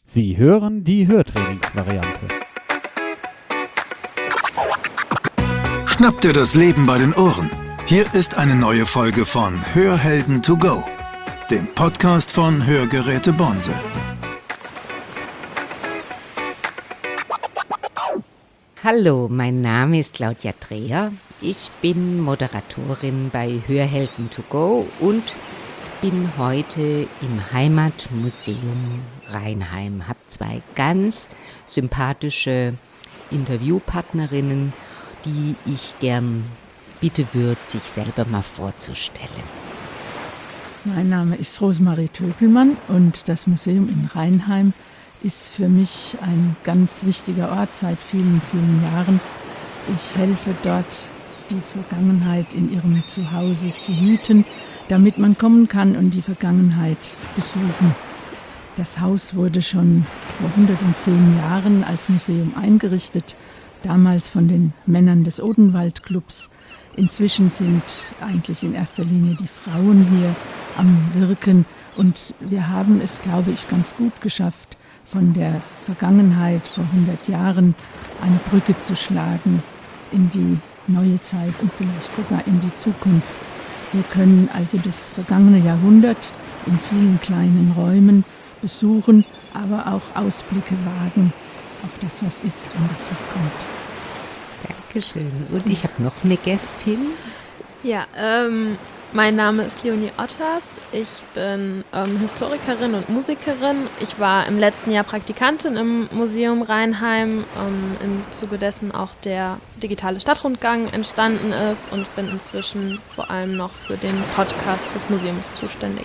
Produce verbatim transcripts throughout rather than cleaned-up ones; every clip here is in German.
Sie hören die Hörtrainingsvariante. Schnapp dir das Leben bei den Ohren. Hier ist eine neue Folge von Hörhelden to go, dem Podcast von Hörgeräte Bonse. Hallo, mein Name ist Claudia Dreher. Ich bin Moderatorin bei Hörhelden to go und bin heute im Heimatmuseum Rheinheim. Habe zwei ganz sympathische Interviewpartnerinnen, die ich gern bitte würde, sich selber mal vorzustellen. Mein Name ist Rosemarie Töpelmann und das Museum in Rheinheim ist für mich ein ganz wichtiger Ort seit vielen, vielen Jahren. Ich helfe dort, die Vergangenheit in ihrem Zuhause zu hüten, damit man kommen kann und die Vergangenheit besuchen. Das Haus wurde schon vor hundertzehn Jahren als Museum eingerichtet, damals von den Männern des Odenwald-Clubs. Inzwischen sind eigentlich in erster Linie die Frauen hier am Wirken und wir haben es, glaube ich, ganz gut geschafft, von der Vergangenheit vor hundert Jahren eine Brücke zu schlagen in die neue Zeit und vielleicht sogar in die Zukunft. Wir können also das vergangene Jahrhundert in vielen kleinen Räumen besuchen, aber auch Ausblicke wagen auf das, was ist und das, was kommt. Dankeschön. Und ich habe noch eine Gästin. Ja, ähm, mein Name ist Leonie Otters. Ich bin ähm, Historikerin und Musikerin. Ich war im letzten Jahr Praktikantin im Museum Rheinheim, ähm, im Zuge dessen auch der digitale Stadtrundgang entstanden ist und bin inzwischen vor allem noch für den Podcast des Museums zuständig.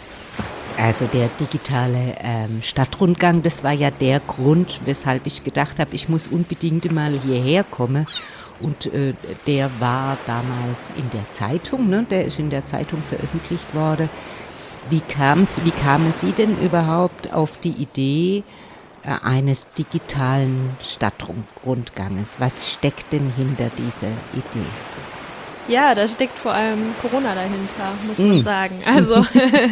Also der digitale ähm, Stadtrundgang, das war ja der Grund, weshalb ich gedacht habe, ich muss unbedingt mal hierher kommen. Und äh, der war damals in der Zeitung, ne? Der ist in der Zeitung veröffentlicht worden. Wie kam's, wie kamen Sie denn überhaupt auf die Idee äh, eines digitalen Stadtrundganges? Was steckt denn hinter dieser Idee? Ja, da steckt vor allem Corona dahinter, muss man mm. sagen. Also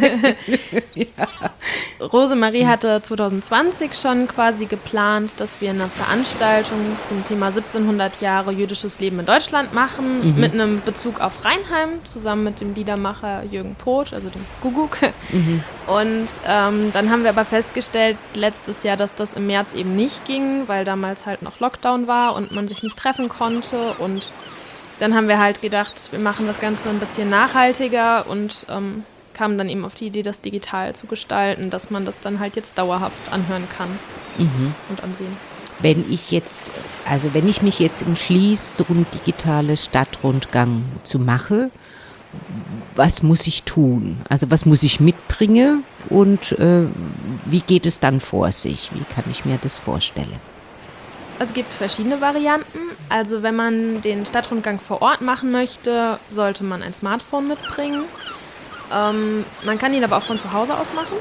ja. Rosemarie hatte zwanzig zwanzig schon quasi geplant, dass wir eine Veranstaltung zum Thema siebzehnhundert Jahre jüdisches Leben in Deutschland machen, mhm. mit einem Bezug auf Rheinheim, zusammen mit dem Liedermacher Jürgen Poth, also dem Guguk. Mhm. Und ähm, dann haben wir aber festgestellt, letztes Jahr, dass das im März eben nicht ging, weil damals halt noch Lockdown war und man sich nicht treffen konnte. Und dann haben wir halt gedacht, wir machen das Ganze ein bisschen nachhaltiger und ähm, kamen dann eben auf die Idee, das digital zu gestalten, dass man das dann halt jetzt dauerhaft anhören kann mhm. und ansehen. Wenn ich jetzt, also wenn ich mich jetzt entschließe, so ein digitales Stadtrundgang zu machen, was muss ich tun? Also was muss ich mitbringen und äh, wie geht es dann vor sich? Wie kann ich mir das vorstellen? Es gibt verschiedene Varianten. Also wenn man den Stadtrundgang vor Ort machen möchte, sollte man ein Smartphone mitbringen. Ähm, man kann ihn aber auch von zu Hause aus machen.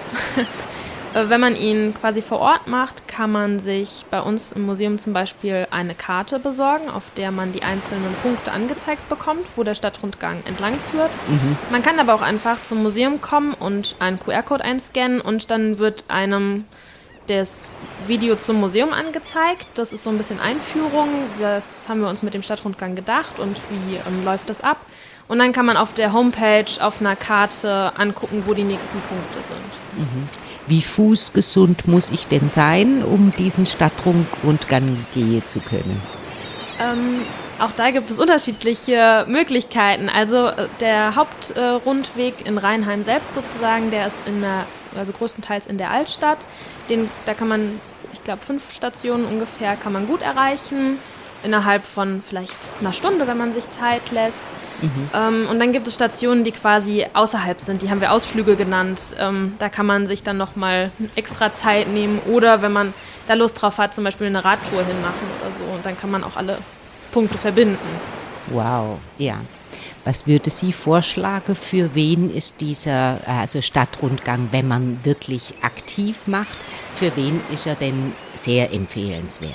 Wenn man ihn quasi vor Ort macht, kann man sich bei uns im Museum zum Beispiel eine Karte besorgen, auf der man die einzelnen Punkte angezeigt bekommt, wo der Stadtrundgang entlang führt. Mhm. Man kann aber auch einfach zum Museum kommen und einen Q R-Code einscannen und dann wird einem das Video zum Museum angezeigt. Das ist so ein bisschen Einführung. Das haben wir uns mit dem Stadtrundgang gedacht und wie ähm, läuft das ab. Und dann kann man auf der Homepage auf einer Karte angucken, wo die nächsten Punkte sind. Mhm. Wie fußgesund muss ich denn sein, um diesen Stadtrundgang gehen zu können? Ähm, auch da gibt es unterschiedliche Möglichkeiten. Also äh, der Hauptrundweg äh, in Rheinheim selbst sozusagen, der ist in der, also größtenteils in der Altstadt. Den, da kann man, ich glaube, fünf Stationen ungefähr kann man gut erreichen. Innerhalb von vielleicht einer Stunde, wenn man sich Zeit lässt. Mhm. Ähm, und dann gibt es Stationen, die quasi außerhalb sind. Die haben wir Ausflüge genannt. Ähm, da kann man sich dann nochmal extra Zeit nehmen. Oder wenn man da Lust drauf hat, zum Beispiel eine Radtour hinmachen oder so. Und dann kann man auch alle Punkte verbinden. Wow, ja. Was würde Sie vorschlagen, für wen ist dieser also Stadtrundgang, wenn man wirklich aktiv macht, für wen ist er denn sehr empfehlenswert?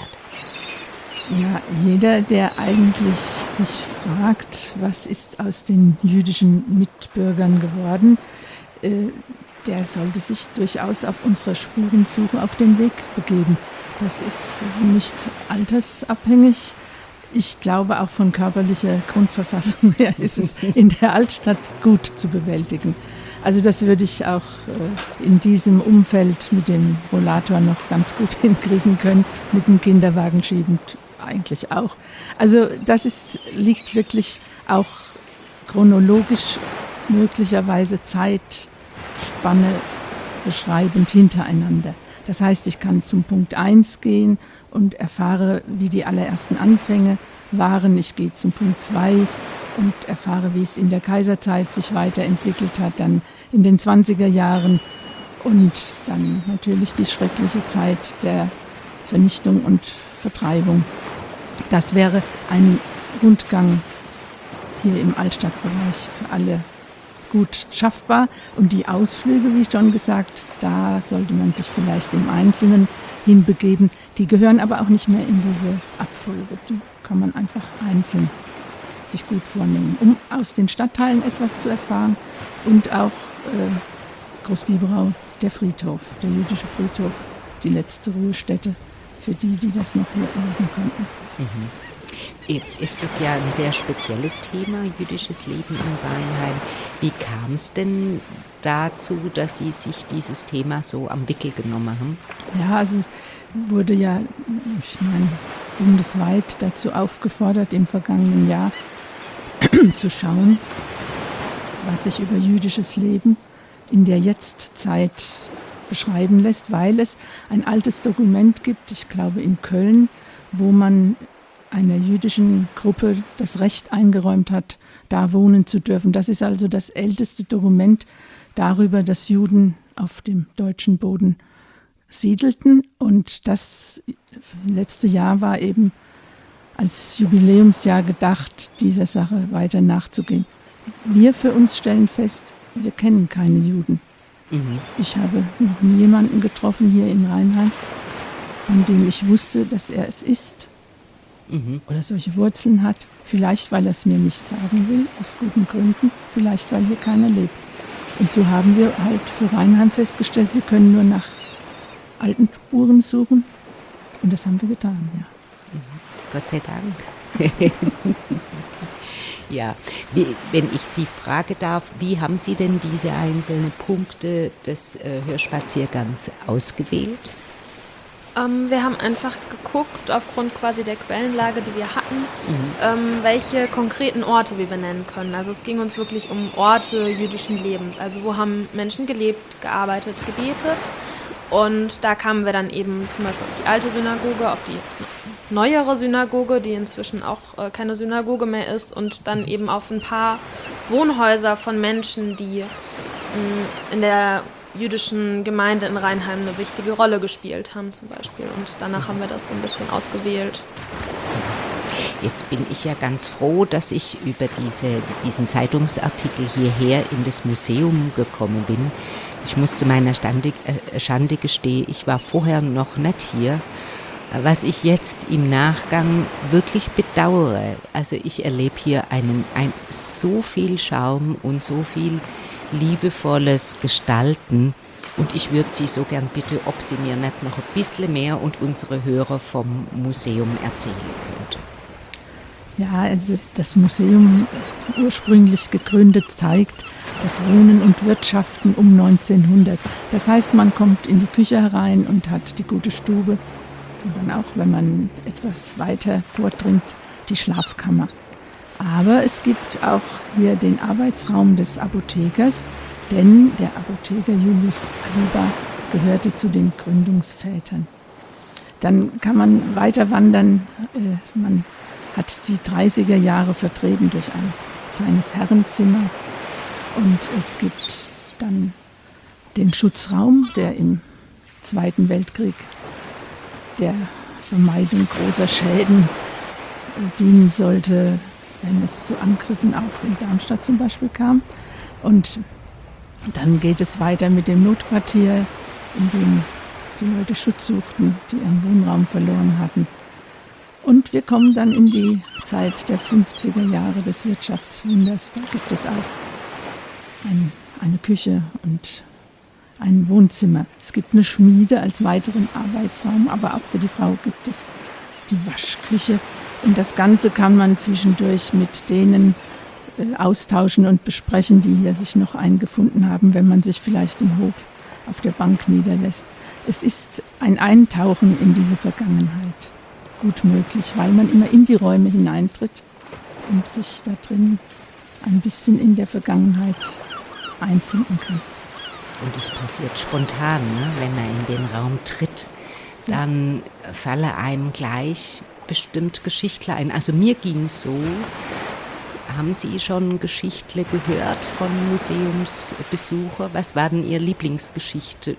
Ja, jeder, der eigentlich sich fragt, was ist aus den jüdischen Mitbürgern geworden, äh, der sollte sich durchaus auf unserer Spurensuche auf den Weg begeben. Das ist nicht altersabhängig. Ich glaube, auch von körperlicher Grundverfassung her ist es in der Altstadt gut zu bewältigen. Also das würde ich auch äh, in diesem Umfeld mit dem Rollator noch ganz gut hinkriegen können, mit dem Kinderwagen schiebend eigentlich auch. Also das ist, liegt wirklich auch chronologisch möglicherweise Zeitspanne beschreibend hintereinander. Das heißt, ich kann zum Punkt eins gehen und erfahre, wie die allerersten Anfänge waren. Ich gehe zum Punkt zwei und erfahre, wie es in der Kaiserzeit sich weiterentwickelt hat, dann in den zwanziger Jahren und dann natürlich die schreckliche Zeit der Vernichtung und Vertreibung. Das wäre ein Rundgang hier im Altstadtbereich für alle gut schaffbar. Und die Ausflüge, wie schon gesagt, da sollte man sich vielleicht im Einzelnen hinbegeben. Die gehören aber auch nicht mehr in diese Abfolge. Die kann man einfach einzeln sich gut vornehmen, um aus den Stadtteilen etwas zu erfahren. Und auch äh, Großbiberau, der Friedhof, der jüdische Friedhof, die letzte Ruhestätte für die, die das noch hier erleben konnten. Mhm. Jetzt ist es ja ein sehr spezielles Thema, jüdisches Leben in Rheinheim. Wie kam es denn dazu, dass Sie sich dieses Thema so am Wickel genommen haben? Ja, also es wurde ja, ich meine, bundesweit dazu aufgefordert, im vergangenen Jahr zu schauen, was sich über jüdisches Leben in der Jetztzeit beschreiben lässt, weil es ein altes Dokument gibt, ich glaube in Köln, wo man einer jüdischen Gruppe das Recht eingeräumt hat, da wohnen zu dürfen. Das ist also das älteste Dokument darüber, dass Juden auf dem deutschen Boden siedelten. Und das letzte Jahr war eben als Jubiläumsjahr gedacht, dieser Sache weiter nachzugehen. Wir für uns stellen fest, wir kennen keine Juden. Mhm. Ich habe noch nie jemanden getroffen hier in Rheinheim, von dem ich wusste, dass er es ist. Mhm. Oder solche Wurzeln hat. Vielleicht, weil er es mir nicht sagen will, aus guten Gründen. Vielleicht, weil hier keiner lebt. Und so haben wir halt für Rheinheim festgestellt, wir können nur nach alten Spuren suchen. Und das haben wir getan, ja. Mhm. Gott sei Dank. Ja, wie, wenn ich Sie fragen darf, wie haben Sie denn diese einzelnen Punkte des äh, Hörspaziergangs ausgewählt? Ähm, wir haben einfach geguckt, aufgrund quasi der Quellenlage, die wir hatten, mhm. ähm, welche konkreten Orte wir benennen können. Also es ging uns wirklich um Orte jüdischen Lebens. Also wo haben Menschen gelebt, gearbeitet, gebetet. Und da kamen wir dann eben zum Beispiel auf die alte Synagoge, auf die neuere Synagoge, die inzwischen auch äh, keine Synagoge mehr ist. Und dann eben auf ein paar Wohnhäuser von Menschen, die mh, in der jüdischen Gemeinde in Rheinheim eine wichtige Rolle gespielt haben zum Beispiel. Und danach haben wir das so ein bisschen ausgewählt. Jetzt bin ich ja ganz froh, dass ich über diese, diesen Zeitungsartikel hierher in das Museum gekommen bin. Ich muss zu meiner Stande, äh, Schande gestehen, ich war vorher noch nicht hier. Was ich jetzt im Nachgang wirklich bedauere, also ich erlebe hier einen, ein, so viel Charme und so viel liebevolles Gestalten. Und ich würde Sie so gern bitten, ob Sie mir nicht noch ein bisschen mehr und unsere Hörer vom Museum erzählen könnten. Ja, also das Museum, ursprünglich gegründet, zeigt das Wohnen und Wirtschaften um neunzehnhundert. Das heißt, man kommt in die Küche herein und hat die gute Stube und dann auch, wenn man etwas weiter vordringt, die Schlafkammer. Aber es gibt auch hier den Arbeitsraum des Apothekers, denn der Apotheker Julius Skriba gehörte zu den Gründungsvätern. Dann kann man weiter wandern. Man hat die dreißiger Jahre vertreten durch ein feines Herrenzimmer. Und es gibt dann den Schutzraum, der im Zweiten Weltkrieg der Vermeidung großer Schäden dienen sollte, wenn es zu Angriffen auch in Darmstadt zum Beispiel kam. Und dann geht es weiter mit dem Notquartier, in dem die Leute Schutz suchten, die ihren Wohnraum verloren hatten. Und wir kommen dann in die Zeit der fünfziger Jahre des Wirtschaftswunders. Da gibt es auch ein, eine Küche und ein Wohnzimmer. Es gibt eine Schmiede als weiteren Arbeitsraum, aber auch für die Frau gibt es die Waschküche. Und das Ganze kann man zwischendurch mit denen äh, austauschen und besprechen, die hier sich noch eingefunden haben, wenn man sich vielleicht im Hof auf der Bank niederlässt. Es ist ein Eintauchen in diese Vergangenheit gut möglich, weil man immer in die Räume hineintritt und sich da drin ein bisschen in der Vergangenheit einfinden kann. Und es passiert spontan, ne? Wenn man in den Raum tritt, dann fallen einem gleich bestimmt Geschichtler ein. Also mir ging es so. Haben Sie schon Geschichtler gehört von Museumsbesuchern? Was war denn Ihr Lieblingsgeschichtler?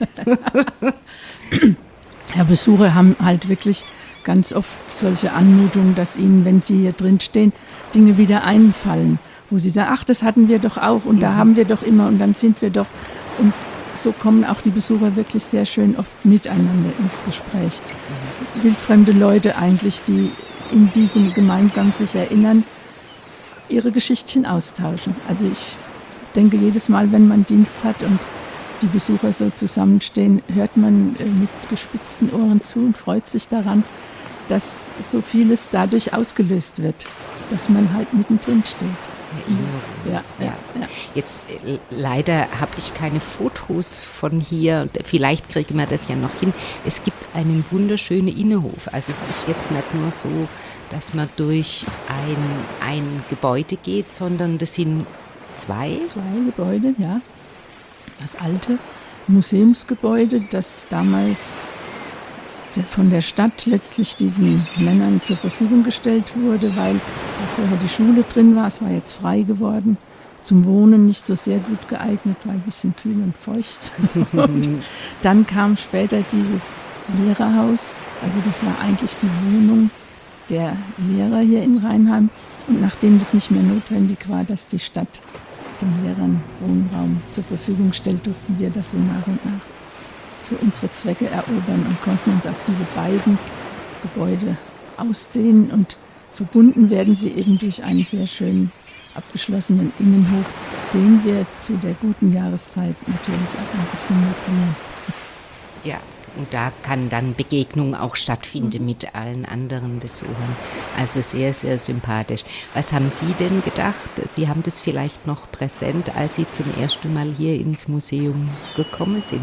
Ja, Besucher haben halt wirklich ganz oft solche Anmutungen, dass ihnen, wenn sie hier drin stehen, Dinge wieder einfallen, wo sie sagen, ach, das hatten wir doch auch und mhm. da haben wir doch immer und dann sind wir doch. Und so kommen auch die Besucher wirklich sehr schön oft miteinander ins Gespräch. Mhm. Wildfremde Leute eigentlich, die in diesem gemeinsam sich erinnern, ihre Geschichtchen austauschen. Also ich denke, jedes Mal, wenn man Dienst hat und die Besucher so zusammenstehen, hört man äh, mit gespitzten Ohren zu und freut sich daran, dass so vieles dadurch ausgelöst wird, dass man halt mittendrin steht. Ja, ja, ja. Ja. Jetzt äh, leider habe ich keine Fotos von hier. Vielleicht kriegen wir das ja noch hin. Es gibt einen wunderschönen Innenhof. Also es ist jetzt nicht nur so, dass man durch ein, ein Gebäude geht, sondern das sind zwei. Zwei Gebäude, ja. Das alte Museumsgebäude, das damals der, von der Stadt letztlich diesen Männern zur Verfügung gestellt wurde, weil da vorher die Schule drin war. Es war jetzt frei geworden. Zum Wohnen nicht so sehr gut geeignet, weil ein bisschen kühl und feucht. Und dann kam später dieses Lehrerhaus. Also das war eigentlich die Wohnung der Lehrer hier in Rheinheim. Und nachdem das nicht mehr notwendig war, dass die Stadt den Lehrern Wohnraum zur Verfügung stellt, durften wir das so nach und nach für unsere Zwecke erobern und konnten uns auf diese beiden Gebäude ausdehnen. Und verbunden werden sie eben durch einen sehr schönen abgeschlossenen Innenhof, den wir zu der guten Jahreszeit natürlich auch ein bisschen mitbringen. Ja, und da kann dann Begegnung auch stattfinden mit allen anderen Besuchern. Also sehr, sehr sympathisch. Was haben Sie denn gedacht? Sie haben das vielleicht noch präsent, als Sie zum ersten Mal hier ins Museum gekommen sind.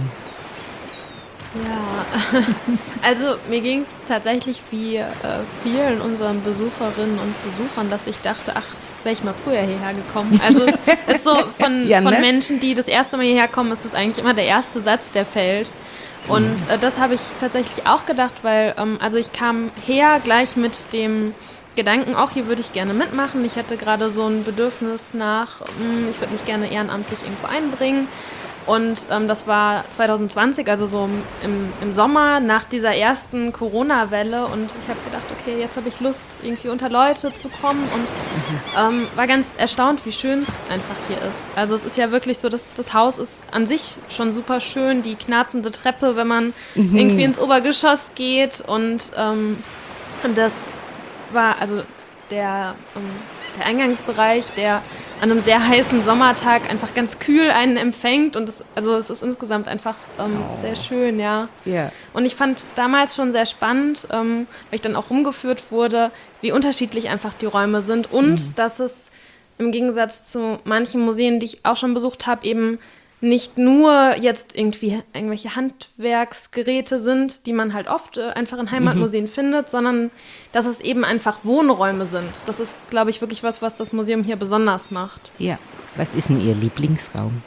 Ja, also mir ging es tatsächlich wie äh, vielen unseren Besucherinnen und Besuchern, dass ich dachte, ach, wäre ich mal früher hierher gekommen. Also es ist so, von, ja, ne? von Menschen, die das erste Mal hierher kommen, ist das eigentlich immer der erste Satz, der fällt. Und äh, das habe ich tatsächlich auch gedacht, weil ähm, also ich kam her gleich mit dem Gedanken, auch hier würde ich gerne mitmachen. Ich hatte gerade so ein Bedürfnis nach, mh, ich würde mich gerne ehrenamtlich irgendwo einbringen. Und ähm, das war zwanzig zwanzig, also so im, im Sommer nach dieser ersten Corona-Welle. Und ich habe gedacht, okay, jetzt habe ich Lust, irgendwie unter Leute zu kommen. Und ähm, war ganz erstaunt, wie schön es einfach hier ist. Also es ist ja wirklich so, dass das Haus ist an sich schon super schön. Die knarzende Treppe, wenn man mhm. irgendwie ins Obergeschoss geht. Und ähm, das war, also der... Ähm, Der Eingangsbereich, der an einem sehr heißen Sommertag einfach ganz kühl einen empfängt. Und es, also es ist insgesamt einfach ähm, oh. sehr schön, ja. Yeah. Und ich fand damals schon sehr spannend, ähm, weil ich dann auch rumgeführt wurde, wie unterschiedlich einfach die Räume sind. Und mhm. dass es im Gegensatz zu manchen Museen, die ich auch schon besucht habe, eben nicht nur jetzt irgendwie irgendwelche Handwerksgeräte sind, die man halt oft äh, einfach in Heimatmuseen mhm. findet, sondern dass es eben einfach Wohnräume sind. Das ist, glaube ich, wirklich was, was das Museum hier besonders macht. Ja, was ist denn Ihr Lieblingsraum?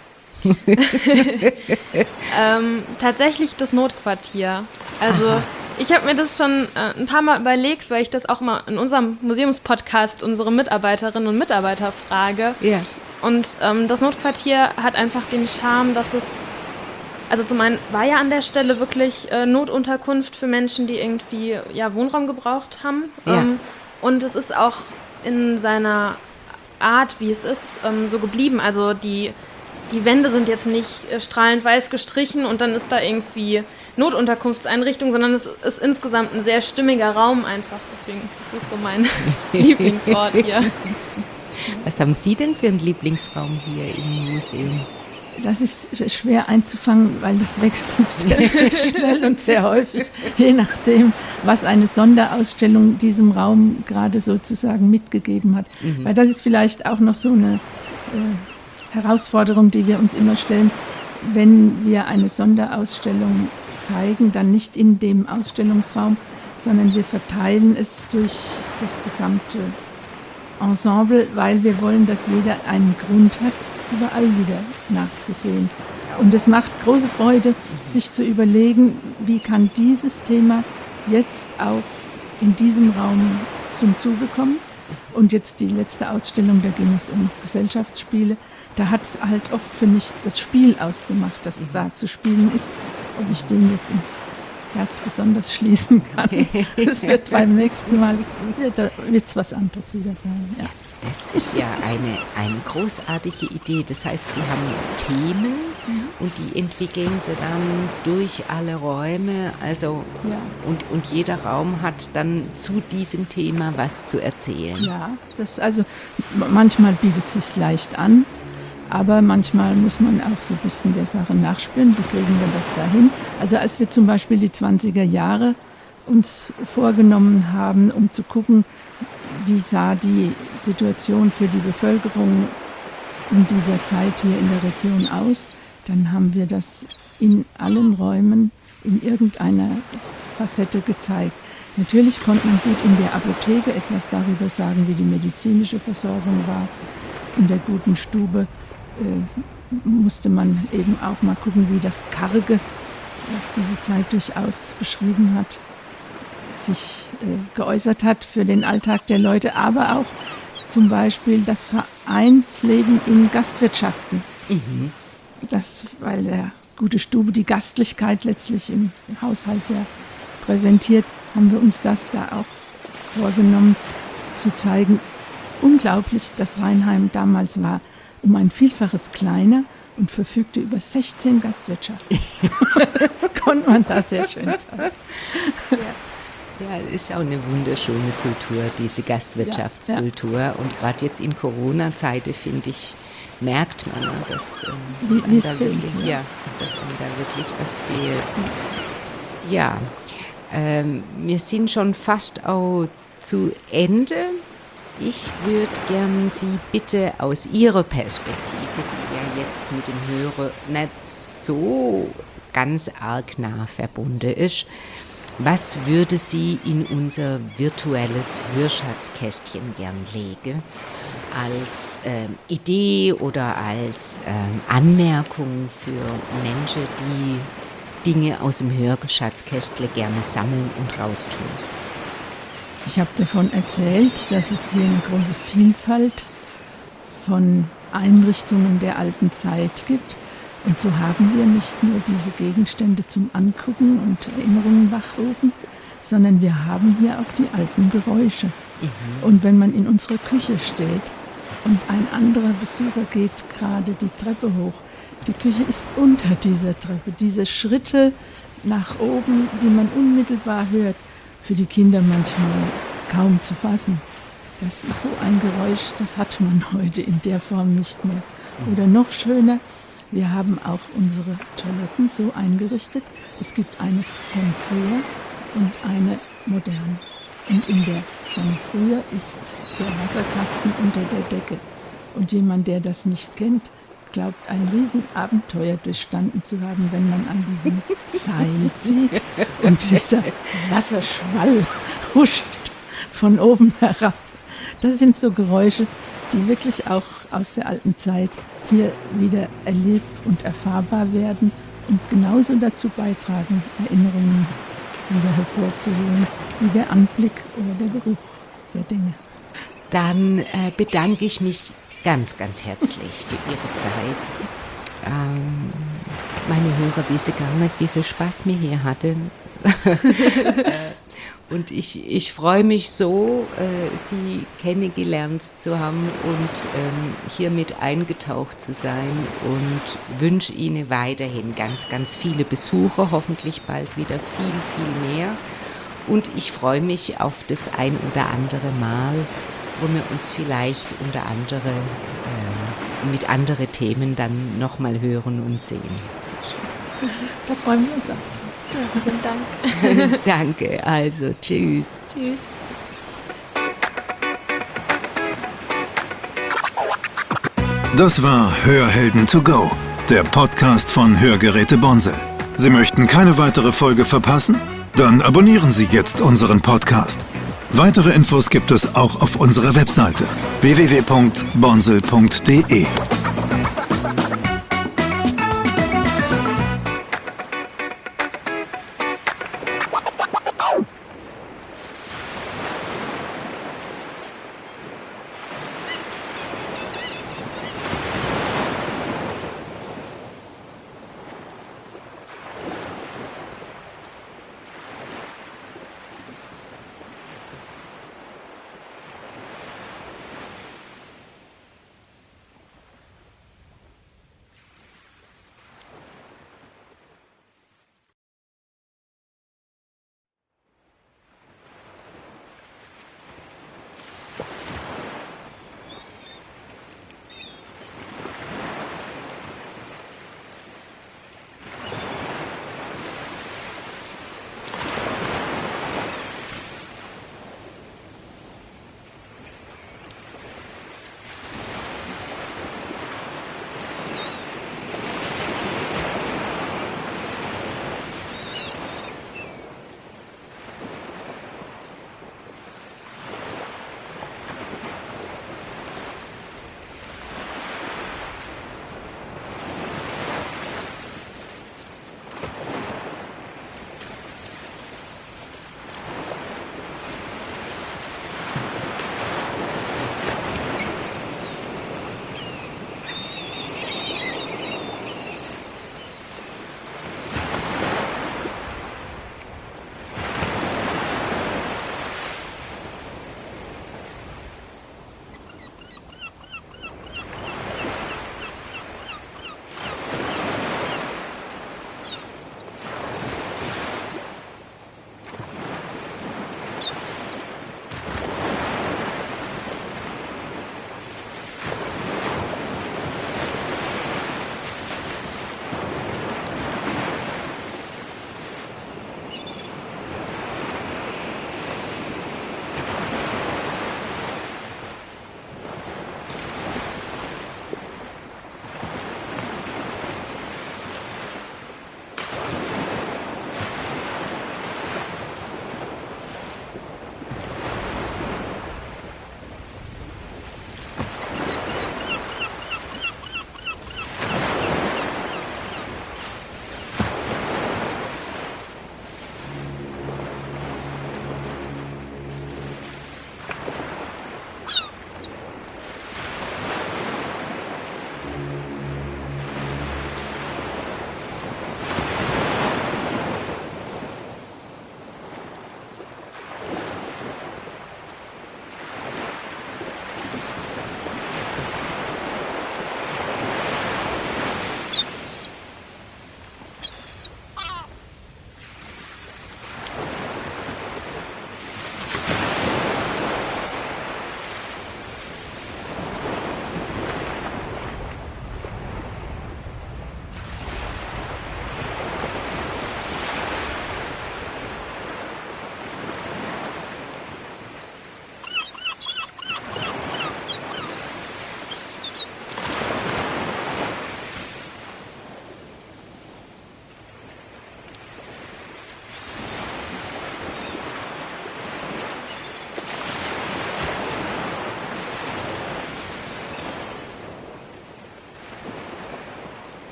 ähm, tatsächlich das Notquartier. Also Aha. ich habe mir das schon äh, ein paar Mal überlegt, weil ich das auch mal in unserem Museumspodcast unsere Mitarbeiterinnen und Mitarbeiter frage. Ja. Und ähm, das Notquartier hat einfach den Charme, dass es, also zum einen war ja an der Stelle wirklich äh, Notunterkunft für Menschen, die irgendwie ja, Wohnraum gebraucht haben. Ja. Ähm, und es ist auch in seiner Art, wie es ist, ähm, so geblieben. Also die, die Wände sind jetzt nicht äh, strahlend weiß gestrichen und dann ist da irgendwie Notunterkunftseinrichtung, sondern es ist insgesamt ein sehr stimmiger Raum einfach. Deswegen, das ist so mein Lieblingsort hier. Was haben Sie denn für einen Lieblingsraum hier im Museum? Das ist schwer einzufangen, weil das wechselt sehr schnell und sehr häufig, je nachdem, was eine Sonderausstellung diesem Raum gerade sozusagen mitgegeben hat. Mhm. Weil das ist vielleicht auch noch so eine äh, Herausforderung, die wir uns immer stellen, wenn wir eine Sonderausstellung zeigen, dann nicht in dem Ausstellungsraum, sondern wir verteilen es durch das gesamte Ensemble, weil wir wollen, dass jeder einen Grund hat, überall wieder nachzusehen. Und es macht große Freude, sich zu überlegen, wie kann dieses Thema jetzt auch in diesem Raum zum Zuge kommen. Und jetzt die letzte Ausstellung, da ging es um Gesellschaftsspiele. Da hat es halt oft für mich das Spiel ausgemacht, das da zu spielen ist. Ob ich den jetzt ins Herz besonders schließen kann. Es wird beim nächsten Mal wird es was anderes wieder sein. Ja. Das ist ja eine, eine großartige Idee. Das heißt, Sie haben Themen mhm. und die entwickeln Sie dann durch alle Räume. Also ja. und, und jeder Raum hat dann zu diesem Thema was zu erzählen. Ja, das also manchmal bietet es sich leicht an. Aber manchmal muss man auch so ein bisschen der Sache nachspüren, wie kriegen wir das dahin. Also als wir zum Beispiel die zwanziger Jahre uns vorgenommen haben, um zu gucken, wie sah die Situation für die Bevölkerung in dieser Zeit hier in der Region aus, dann haben wir das in allen Räumen in irgendeiner Facette gezeigt. Natürlich konnte man gut in der Apotheke etwas darüber sagen, wie die medizinische Versorgung war. In der guten Stube äh, musste man eben auch mal gucken, wie das Karge, was diese Zeit durchaus beschrieben hat, sich äh, geäußert hat für den Alltag der Leute, aber auch zum Beispiel das Vereinsleben in Gastwirtschaften. Mhm. Das, weil der gute Stube die Gastlichkeit letztlich im Haushalt ja präsentiert, haben wir uns das da auch vorgenommen zu zeigen. Unglaublich, dass Rheinheim damals war um ein Vielfaches kleiner und verfügte über sechzehn Gastwirtschaften. Das konnte man da sehr schön zeigen. Ja. Ja, es ist auch eine wunderschöne Kultur, diese Gastwirtschaftskultur. Ja, ja. Und gerade jetzt in Corona-Zeiten, finde ich, merkt man, dass, äh, dass, Wie, da fehlt, wirklich, ja. Ja, dass einem da wirklich was fehlt. Ja, ähm, wir sind schon fast auch zu Ende. Ich würde gerne Sie bitte aus Ihrer Perspektive, die ja jetzt mit dem Hörer nicht so ganz arg nah verbunden ist, was würde Sie in unser virtuelles Hörschatzkästchen gern legen? Als äh, Idee oder als äh, Anmerkung für Menschen, die Dinge aus dem Hörschatzkästle gerne sammeln und raustun? Ich habe davon erzählt, dass es hier eine große Vielfalt von Einrichtungen der alten Zeit gibt. Und so haben wir nicht nur diese Gegenstände zum Angucken und Erinnerungen wachrufen, sondern wir haben hier auch die alten Geräusche. Mhm. Und wenn man in unserer Küche steht und ein anderer Besucher geht gerade die Treppe hoch, die Küche ist unter dieser Treppe. Diese Schritte nach oben, die man unmittelbar hört, für die Kinder manchmal kaum zu fassen. Das ist so ein Geräusch, das hat man heute in der Form nicht mehr. Oder noch schöner, wir haben auch unsere Toiletten so eingerichtet. Es gibt eine von früher und eine moderne. Und in der von früher ist der Wasserkasten unter der Decke. Und jemand, der das nicht kennt, glaubt, ein Riesenabenteuer durchstanden zu haben, wenn man an diesem Seil zieht und dieser Wasserschwall huscht von oben herab. Das sind so Geräusche, die wirklich auch aus der alten Zeit hier wieder erlebt und erfahrbar werden und genauso dazu beitragen, Erinnerungen wieder hervorzuholen, wie der Anblick oder der Geruch der Dinge. Dann äh, bedanke ich mich ganz, ganz herzlich für Ihre Zeit. Ähm, meine Hörer wissen gar nicht, wie viel Spaß mir hier hatte. Und ich, ich freue mich so, äh, Sie kennengelernt zu haben und ähm, hier mit eingetaucht zu sein und wünsche Ihnen weiterhin ganz, ganz viele Besucher, hoffentlich bald wieder viel, viel mehr. Und ich freue mich auf das ein oder andere Mal, wo wir uns vielleicht unter anderem äh, mit anderen Themen dann nochmal hören und sehen. Da freuen wir uns auch. Ja, vielen Dank. Danke, also tschüss. Tschüss. Das war Hörhelden to go, der Podcast von Hörgeräte Bonsel. Sie möchten keine weitere Folge verpassen? Dann abonnieren Sie jetzt unseren Podcast. Weitere Infos gibt es auch auf unserer Webseite w w w punkt bonsel punkt d e.